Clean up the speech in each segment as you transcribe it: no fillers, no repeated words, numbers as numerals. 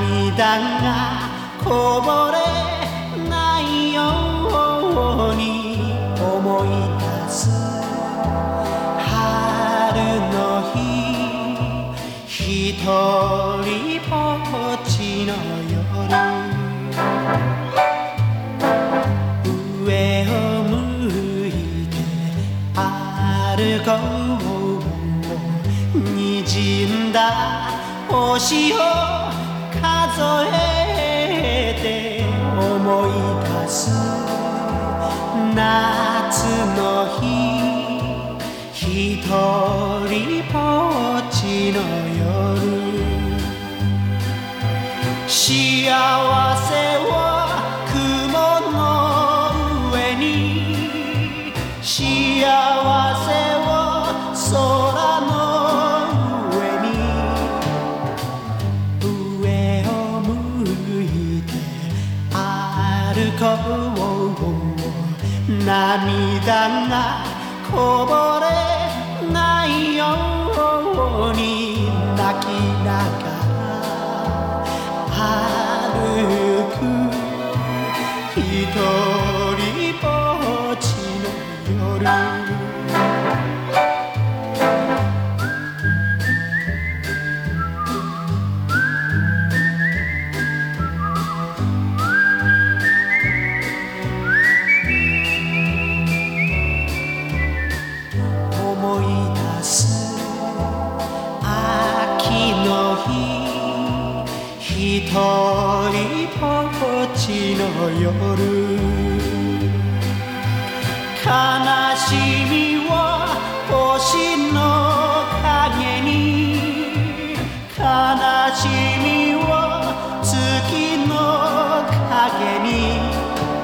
涙がこぼれないように思い出す春の日、一人ぼっちの夜、上を向いて歩こう、滲んだ星を数えて思い出す夏の日、一人ぼっちの夜、幸せは雲の上に、幸せは空の上に、上を向いて歩こう、涙がこぼれないように泣きながら歩く、一人ぼっちの夜、思い出す秋の日、一人ぼっちの夜、悲しみは星の影に、悲しみは月の影に、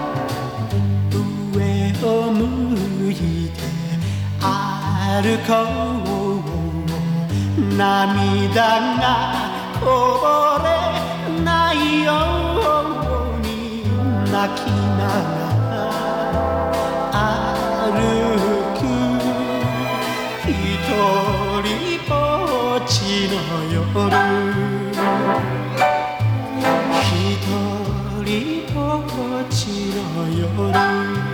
上を向いて歩こう、涙がこぼれないように泣きながら歩く、一人ぼっちの夜、一人ぼっちの夜。